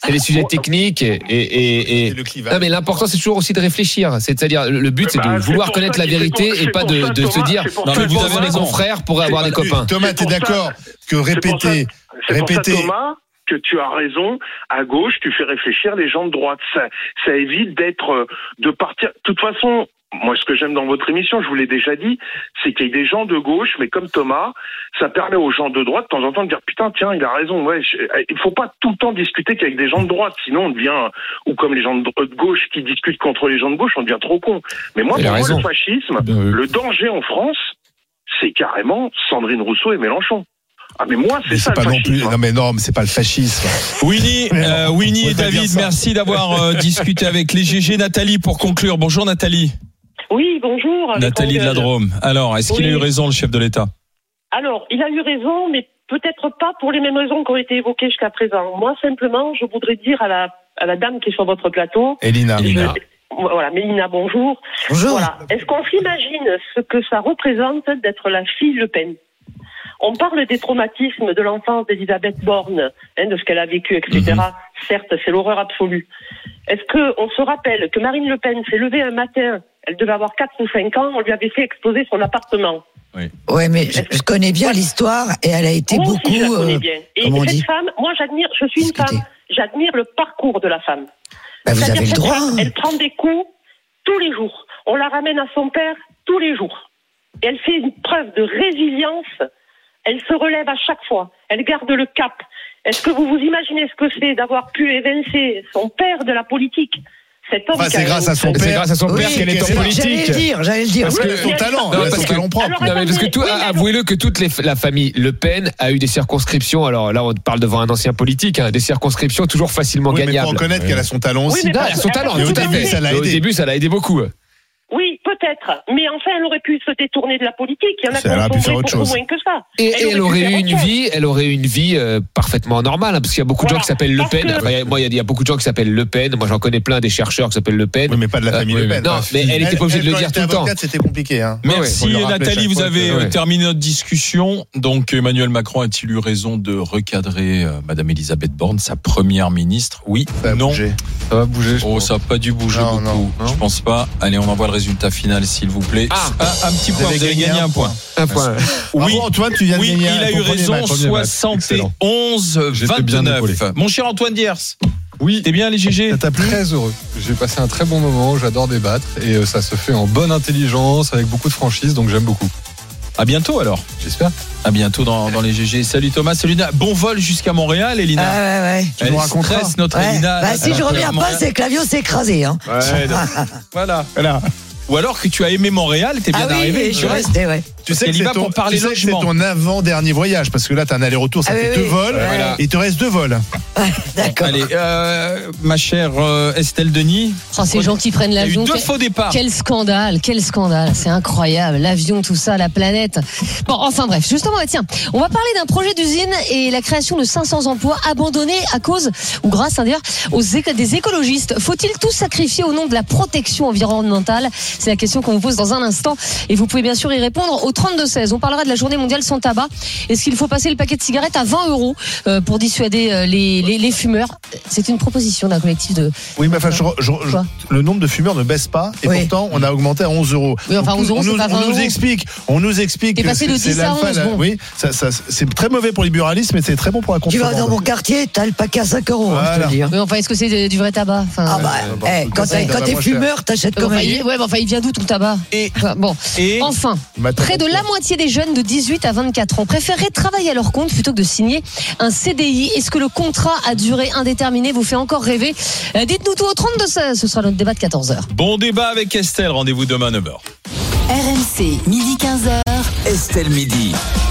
c'est des sujets techniques et non, mais l'important c'est toujours aussi de réfléchir. C'est-à-dire le but c'est de vouloir connaître la vérité et pas de se dire que vous avez des confrères pour avoir des copains. Thomas, t'es d'accord que répéter. Thomas, que tu as raison, à gauche, tu fais réfléchir les gens de droite. Ça évite de partir. De toute façon, moi, ce que j'aime dans votre émission, je vous l'ai déjà dit, c'est qu'il y a des gens de gauche, mais comme Thomas, ça permet aux gens de droite, de temps en temps, de dire, putain, tiens, il a raison, ouais, il faut pas tout le temps discuter qu'avec des gens de droite, sinon on devient, ou comme les gens de gauche qui discutent contre les gens de gauche, on devient trop con. Mais moi, pour moi, le fascisme, le danger en France, c'est carrément Sandrine Rousseau et Mélenchon. Ah mais moi c'est ça pas le non fascisme. plus. Non mais non, mais c'est pas le fascisme. Winnie et David, merci d'avoir discuté avec les GG. Nathalie pour conclure. Bonjour Nathalie. Oui, bonjour. Nathalie de la Drôme. Alors, est-ce qu'il a eu raison le chef de l'État ? Alors, il a eu raison, mais peut-être pas pour les mêmes raisons qui ont été évoquées jusqu'à présent. Moi simplement, je voudrais dire à la dame qui est sur votre plateau. Elina. Voilà, Mélina, bonjour. Bonjour. Voilà. Est-ce qu'on s'imagine ce que ça représente d'être la fille Le Pen ? On parle des traumatismes de l'enfance d'Elisabeth Borne, de ce qu'elle a vécu, etc. Certes, c'est l'horreur absolue. Est-ce qu'on se rappelle que Marine Le Pen s'est levée un matin, elle devait avoir 4 ou 5 ans, on lui avait fait exploser son appartement. Oui, mais je connais bien l'histoire et elle a été moi beaucoup. Aussi, je la connais bien. Et cette femme, moi j'admire, je suis une femme, j'admire le parcours de la femme. Bah, vous avez le droit. Femme, elle prend des coups tous les jours. On la ramène à son père tous les jours. Et elle fait une preuve de résilience. Elle se relève à chaque fois. Elle garde le cap. Est-ce que vous vous imaginez ce que c'est d'avoir pu évincer son père de la politique ? Cet homme c'est grâce à son père. C'est grâce à son père qu'elle est en politique. J'allais le dire. Parce que son talent. Parce que avouez-le que toute la famille Le Pen a eu des circonscriptions. Alors là, on parle devant un ancien politique, des circonscriptions toujours facilement gagnables. Mais faut reconnaître qu'elle a son talent aussi. Elle a son talent. Au début, ça l'a aidé beaucoup. Oui, peut-être. Mais enfin, elle aurait pu se détourner de la politique. Il y en a qui ont sombré beaucoup moins que ça. Et elle aurait eu une vie parfaitement normale, parce qu'il y a beaucoup de gens qui s'appellent Le Pen. Moi, il y a beaucoup de gens qui s'appellent Le Pen. Moi, j'en connais plein des chercheurs qui s'appellent Le Pen. Oui, mais pas de la famille Le Pen. Non, mais elle n'était pas obligée de le dire tout le temps. C'était compliqué. Merci Nathalie, vous avez terminé notre discussion. Donc, Emmanuel Macron a-t-il eu raison de recadrer Madame Elisabeth Borne, sa première ministre ? Oui, non. Ça va bouger. Ça n'a pas dû bouger beaucoup. Non. Je pense pas. Allez, on envoie le résultat final, s'il vous plaît. Un petit point, vous avez gagné un point. Un point. Oui, Antoine, tu viens de gagner. Il a eu raison, 71-29. Mon cher Antoine Diers. Oui. T'es bien les GG ? Ça t'a plu ? Très heureux. J'ai passé un très bon moment, j'adore débattre et ça se fait en bonne intelligence, avec beaucoup de franchise, donc j'aime beaucoup. À bientôt alors. J'espère. À bientôt dans les GG. Salut Thomas, salut Lina. Bon vol jusqu'à Montréal, Elina. Ouais. Tu nous raconteras notre Elina. Bah, si je reviens pas, c'est que l'avion s'est écrasé. Voilà. Ou alors que tu as aimé Montréal, t'es bien arrivé. Je suis resté, ouais. Tu sais que c'est ton avant-dernier voyage, parce que là, t'as un aller-retour, ça fait 2 vols, et il te reste 2 vols. D'accord. Allez, ma chère Estelle Denis. Ces gens qui prennent l'avion. Il y a eu 2 faux départs. Quel scandale, c'est incroyable. L'avion, tout ça, la planète. Bon, enfin bref, justement, tiens, on va parler d'un projet d'usine et la création de 500 emplois abandonnés à cause, ou grâce, d'ailleurs, des écologistes. Faut-il tout sacrifier au nom de la protection environnementale ? C'est la question qu'on vous pose dans un instant. Et vous pouvez bien sûr y répondre au 32-16. On parlera de la journée mondiale sans tabac. Est-ce qu'il faut passer le paquet de cigarettes à 20 € pour dissuader les fumeurs ? C'est une proposition d'un collectif de... Oui, mais enfin, le nombre de fumeurs ne baisse pas. Et pourtant, on a augmenté à 11 €. Oui, enfin, 11 €, c'est pas 20 €. On nous explique que passé de 10 à 11. Oui, c'est très mauvais pour les buralistes, mais c'est très bon pour la contrebande. Tu vas dans mon quartier, t'as le paquet à 5 €. Voilà. Je te dis. Oui, enfin, est-ce que c'est du vrai tabac ? Quand t'es fumeur, t'achètes comme un... il vient d'où ton tabac ? Enfin, près de la moitié des jeunes de 18 à 24 ans préféreraient travailler à leur compte plutôt que de signer un CDI. Est-ce que le contrat à durée indéterminée vous fait encore rêver ? Dites-nous tout au 32-16, ce sera notre débat de 14h. Bon débat avec Estelle, rendez-vous demain à 9h. RMC, midi 15h. Estelle Midi.